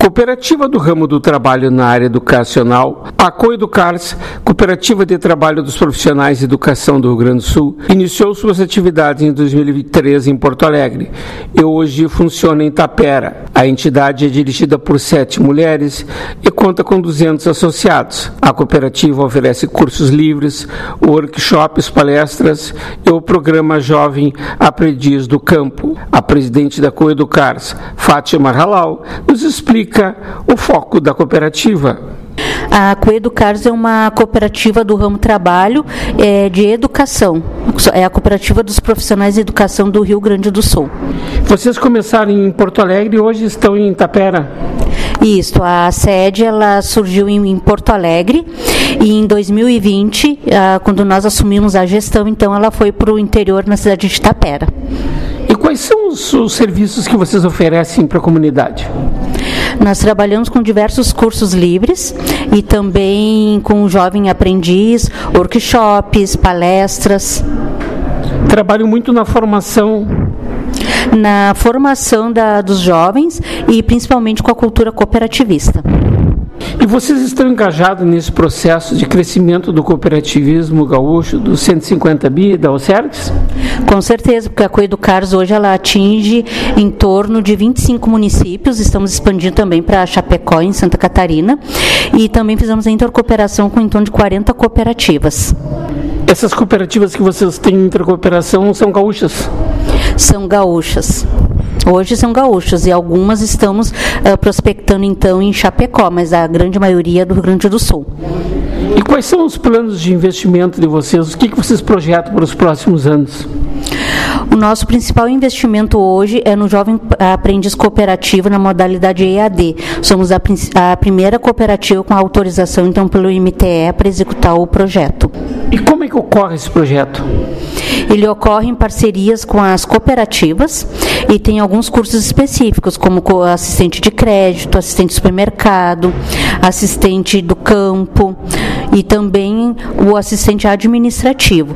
Cooperativa do ramo do trabalho na área educacional, a Coeducars, Cooperativa de Trabalho dos Profissionais de Educação do Rio Grande do Sul, iniciou suas atividades em 2013 em Porto Alegre e hoje funciona em Tapera. A entidade é dirigida por 7 mulheres e conta com 200 associados. A cooperativa oferece cursos livres, workshops, palestras e o programa Jovem Aprendiz do Campo. A presidente da Coeducars, Fátima Halal, nos explica o foco da cooperativa. A Coeducars é uma cooperativa do ramo trabalho de educação. É a cooperativa dos profissionais de educação do Rio Grande do Sul. Vocês começaram em Porto Alegre e hoje estão em Tapera? Isso, a sede ela surgiu em Porto Alegre e em 2020, quando nós assumimos a gestão, então ela foi para o interior na cidade de Tapera. E quais são os serviços que vocês oferecem para a comunidade? Nós trabalhamos com diversos cursos livres e também com o jovem aprendiz, workshops, palestras. Trabalho muito na formação dos jovens e principalmente com a cultura cooperativista. E vocês estão engajados nesse processo de crescimento do cooperativismo gaúcho, dos 150 bi da Ocergs? Com certeza, porque a Coeducars hoje ela atinge em torno de 25 municípios, estamos expandindo também para Chapecó, em Santa Catarina, e também fizemos a intercooperação com em torno de 40 cooperativas. Essas cooperativas que vocês têm em intercooperação são gaúchas? São gaúchas. Hoje são gaúchas e algumas estamos prospectando então em Chapecó, mas a grande maioria é do Rio Grande do Sul. E quais são os planos de investimento de vocês? O que vocês projetam para os próximos anos? O nosso principal investimento hoje é no Jovem Aprendiz Cooperativo na modalidade EAD. Somos a primeira cooperativa com autorização então pelo MTE para executar o projeto. E como é que ocorre esse projeto? Ele ocorre em parcerias com as cooperativas e tem alguns cursos específicos, como assistente de crédito, assistente de supermercado, assistente do campo e também o assistente administrativo.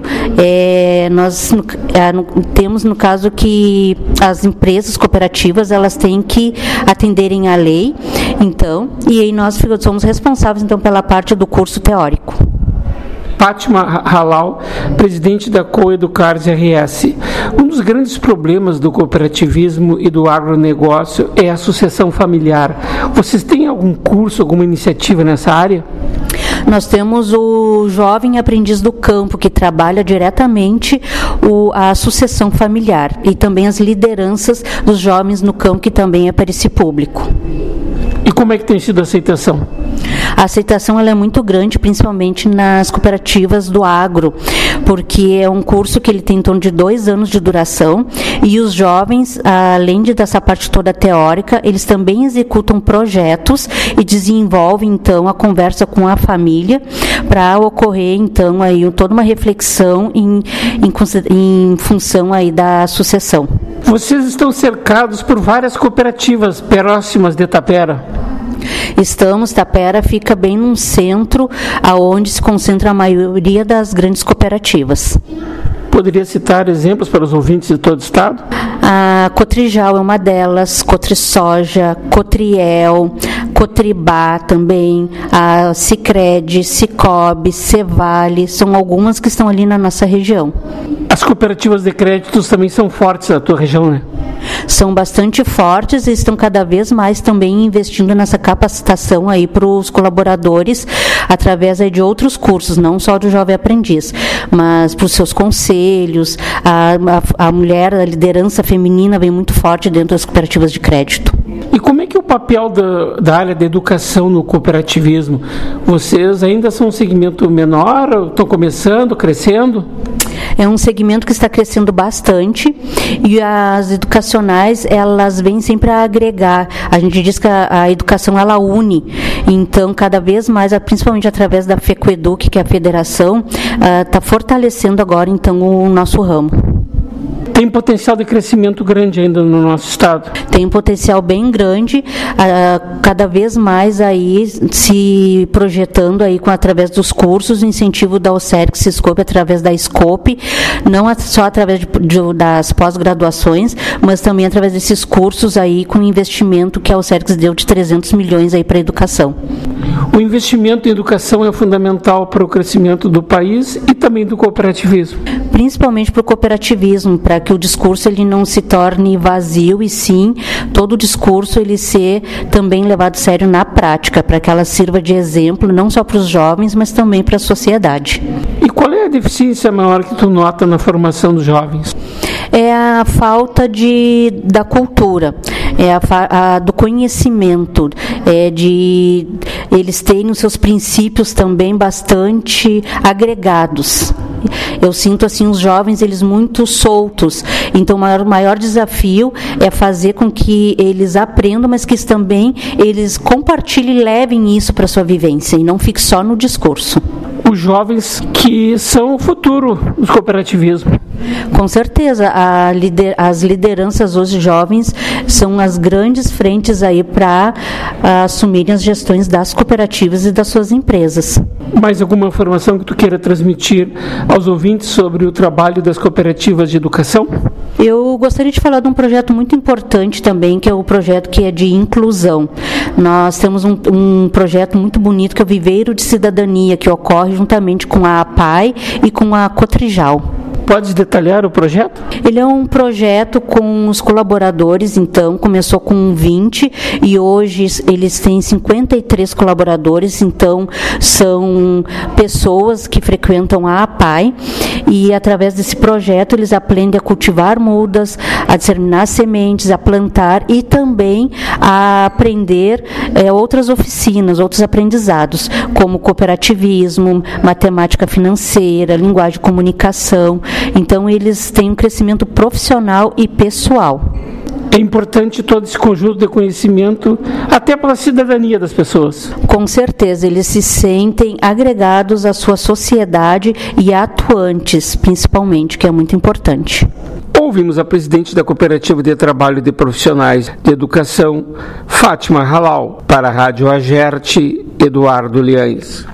Nós temos, no caso, que as empresas cooperativas elas têm que atenderem à lei, então, e aí nós somos responsáveis então pela parte do curso teórico. Fátima Halal, presidente da Coeducars RS. Um dos grandes problemas do cooperativismo e do agronegócio é a sucessão familiar. Vocês têm algum curso, alguma iniciativa nessa área? Nós temos o Jovem Aprendiz do Campo, que trabalha diretamente a sucessão familiar e também as lideranças dos jovens no campo, que também é para esse público. E como é que tem sido a aceitação? A aceitação ela é muito grande, principalmente nas cooperativas do agro, porque é um curso que ele tem em torno de 2 anos de duração e os jovens, além dessa parte toda teórica, eles também executam projetos e desenvolvem então a conversa com a família para ocorrer então aí toda uma reflexão em função aí da sucessão. Vocês estão cercados por várias cooperativas próximas de Tapera? Estamos, Tapera fica bem num centro aonde se concentra a maioria das grandes cooperativas. Poderia citar exemplos para os ouvintes de todo o estado? A Cotrijal é uma delas, Cotrisoja, Cotriel, Cotribá também, a Sicredi, Cicobi, Cevale, são algumas que estão ali na nossa região. As cooperativas de créditos também são fortes na tua região, né? São bastante fortes e estão cada vez mais também investindo nessa capacitação aí para os colaboradores através aí de outros cursos, não só do Jovem Aprendiz, mas para os seus conselhos, a mulher, a liderança feminina vem muito forte dentro das cooperativas de crédito. E como é que é o papel da área da educação no cooperativismo? Vocês ainda são um segmento menor, estão começando, crescendo? É um segmento que está crescendo bastante e as educacionais, elas vêm sempre a agregar. A gente diz que a educação, ela une. Então, cada vez mais, principalmente através da FECOEDUC, que é a federação, está fortalecendo agora, então, o nosso ramo. tem potencial de crescimento grande ainda no nosso estado. Tem um potencial bem grande, cada vez mais aí se projetando aí através dos cursos, o incentivo da OCERC Sescope através da Scope, não só através das pós-graduações, mas também através desses cursos aí com investimento que a OCERC deu de 300 milhões aí para a educação. O investimento em educação é fundamental para o crescimento do país e também do cooperativismo. Principalmente para o cooperativismo, para que o discurso ele não se torne vazio e sim, todo o discurso ele ser também levado a sério na prática, para que ela sirva de exemplo não só para os jovens, mas também para a sociedade. E qual é a deficiência maior que tu nota na formação dos jovens? É a falta da cultura, do conhecimento, de eles terem os seus princípios também bastante agregados. Eu sinto assim os jovens eles muito soltos, então o maior desafio é fazer com que eles aprendam, mas que também eles compartilhem e levem isso para a sua vivência e não fique só no discurso. Os jovens que são o futuro do cooperativismo. Com certeza, as lideranças hoje jovens são as grandes frentes aí para assumirem as gestões das cooperativas e das suas empresas. Mais alguma informação que tu queira transmitir aos ouvintes sobre o trabalho das cooperativas de educação? Eu gostaria de falar de um projeto muito importante também, que é o projeto que é de inclusão. Nós temos um projeto muito bonito, que é o Viveiro de Cidadania, que ocorre juntamente com a APAI e com a Cotrijal. Pode detalhar o projeto? Ele é um projeto com os colaboradores, então, começou com 20 e hoje eles têm 53 colaboradores, então são pessoas que frequentam a APAI e através desse projeto eles aprendem a cultivar mudas, a disseminar sementes, a plantar e também a aprender outras oficinas, outros aprendizados, como cooperativismo, matemática financeira, linguagem de comunicação. Então, eles têm um crescimento profissional e pessoal. É importante todo esse conjunto de conhecimento, até pela cidadania das pessoas. Com certeza, eles se sentem agregados à sua sociedade e atuantes, principalmente, que é muito importante. Ouvimos a presidente da Cooperativa de Trabalho de Profissionais de Educação, Fátima Halal, para a Rádio Agerte, Eduardo Liães.